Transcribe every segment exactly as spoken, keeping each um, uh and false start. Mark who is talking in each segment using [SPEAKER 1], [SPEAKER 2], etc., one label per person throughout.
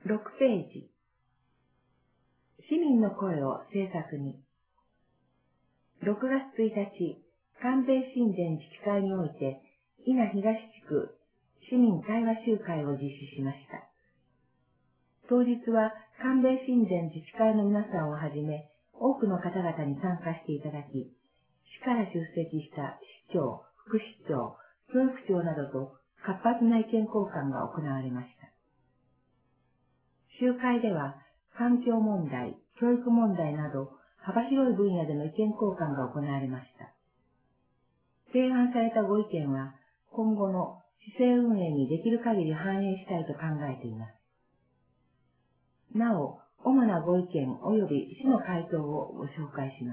[SPEAKER 1] ろくページ。市民の声を政策に。ろくがつついたち、関米神殿自治会において、伊那東地区市民対話集会を実施しました。当日は関米神殿自治会の皆さんをはじめ、多くの方々に参加していただき、市から出席した市長、副市長、教育長などと活発な意見交換が行われました。集会では、環境問題、教育問題など、幅広い分野での意見交換が行われました。提案されたご意見は、今後の市政運営にできる限り反映したいと考えています。なお、主なご意見及び市の回答をご紹介します。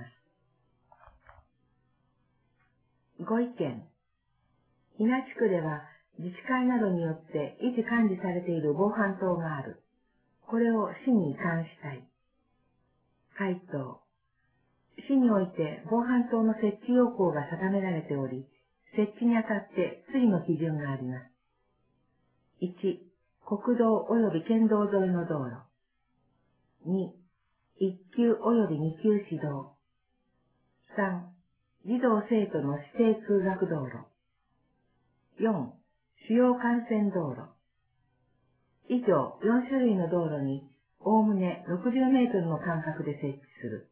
[SPEAKER 1] ご意見。伊那地区では自治会などによって維持管理されている防犯灯がある。これを市に移管したい。回答。市において防犯灯の設置要項が定められており、設置にあたって次の基準があります。いち、国道及び県道沿いの道路。に、一級及び二級指導。さん、児童生徒の指定通学道路。よん、主要幹線道路。以上よん種類の道路に、おおむねろくじゅうメートルの間隔で設置する。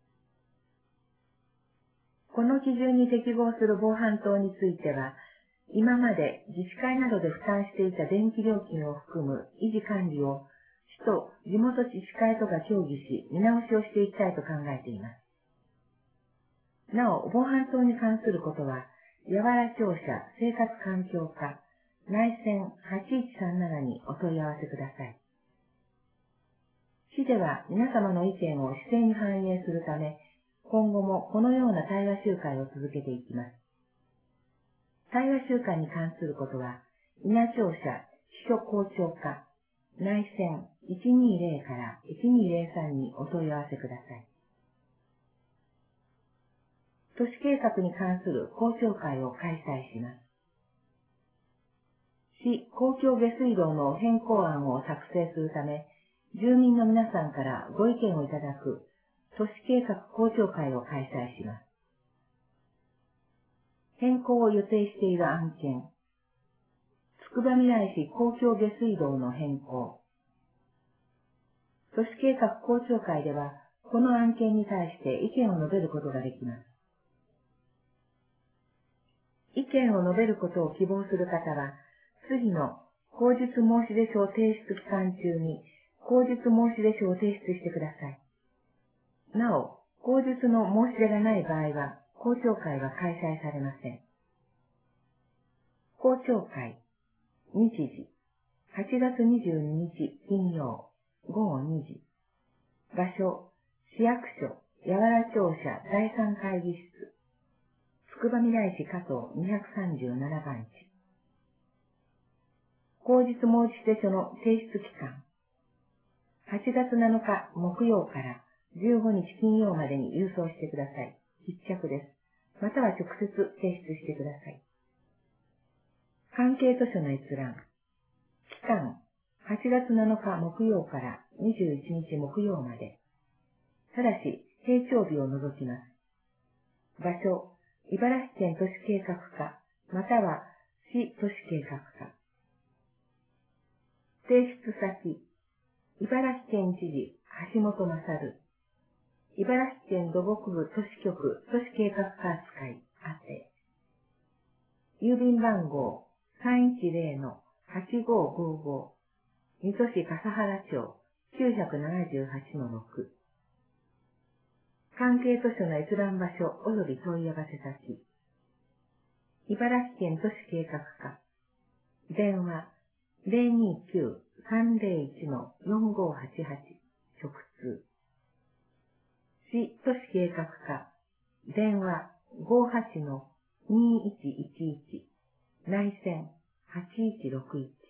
[SPEAKER 1] この基準に適合する防犯灯については、今まで自治会などで負担していた電気料金を含む維持管理を市と地元自治会とが協議し、見直しをしていきたいと考えています。なお、防犯灯に関することは、八原庁舎生活環境課内線はちいちさんななにお問い合わせください。市では皆様の意見を市政に反映するため、今後もこのような対話集会を続けていきます。対話集会に関することは、伊那庁舎支所校長課内線いちにーぜろからいちにーぜろさんにお問い合わせください。都市計画に関する公聴会を開催します。市公共下水道の変更案を作成するため、住民の皆さんからご意見をいただく都市計画公聴会を開催します。変更を予定している案件、つくばみらい市公共下水道の変更。都市計画公聴会では、この案件に対して意見を述べることができます。意見を述べることを希望する方は、次の口述申し出書を提出期間中に口述申し出書を提出してください。なお、口述の申し出がない場合は、公聴会は開催されません。公聴会、日時、はちがつにじゅうににち金曜、ごごにじ。場所、市役所、八原庁舎だいさん会議室。つくばみらい市加藤にひゃくさんじゅうななばんち。口述申し出書の提出期間。はちがつなのか木曜からじゅうごにち金曜までに郵送してください。必着です。または直接提出してください。関係図書の閲覧。期間、はちがつなのか木曜からにじゅういちにち木曜まで。ただし、平常日を除きます。場所、茨城県都市計画課、または市都市計画課。提出先、茨城県知事、橋本勝。茨城県土木部都市局都市計画課扱い、宛。郵便番号 さんいちぜろのはちごごご、水戸市笠原町 きゅうななはちのろく。関係図書の閲覧場所及び問い合わせ先。茨城県都市計画課。電話 ゼロにきゅうさんぜろいちのよんごはちはち 直通。市都市計画課。電話 ごはちのにいちいちいち 内線はちいちろくいち。